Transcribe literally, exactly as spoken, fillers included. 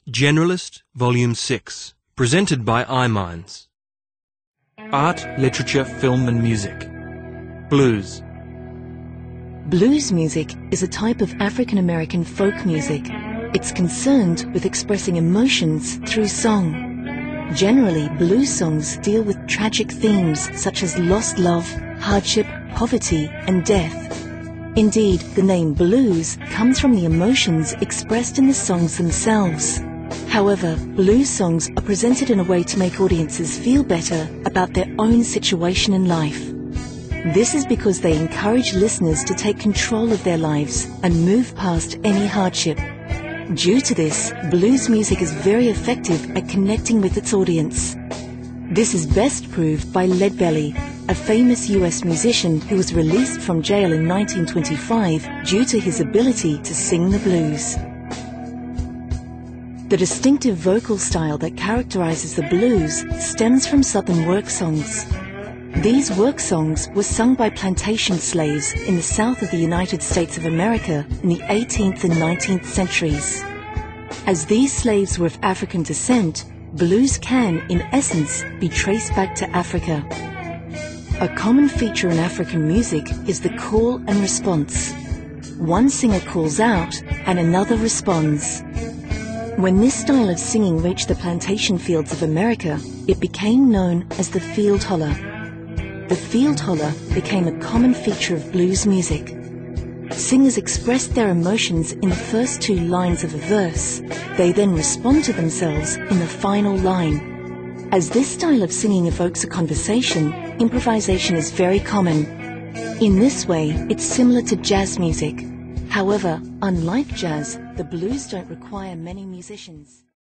Generalist, Volume six, presented by iMinds. Art, Literature, Film and Music. Blues. Blues music is a type of African American folk music. It's concerned with expressing emotions through song. Generally, blues songs deal with tragic themes such as lost love, hardship, poverty, and death. Indeed, the name blues comes from the emotions expressed in the songs themselves. However, blues songs are presented in a way to make audiences feel better about their own situation in life. This is because they encourage listeners to take control of their lives and move past any hardship. Due to this, blues music is very effective at connecting with its audience. This is best proved by Leadbelly, a famous U S musician who was released from jail in nineteen twenty-five due to his ability to sing the blues. The distinctive vocal style that characterizes the blues stems from Southern work songs. These work songs were sung by plantation slaves in the South of the United States of America in the eighteenth and nineteenth centuries. As these slaves were of African descent, blues can, in essence, be traced back to Africa. A common feature in African music is the call and response. One singer calls out and another responds. When this style of singing reached the plantation fields of America, it became known as the field holler. The field holler became a common feature of blues music. Singers expressed their emotions in the first two lines of a verse. They then respond to themselves in the final line. As this style of singing evokes a conversation, improvisation is very common. In this way, it's similar to jazz music. However, unlike jazz, the blues don't require many musicians.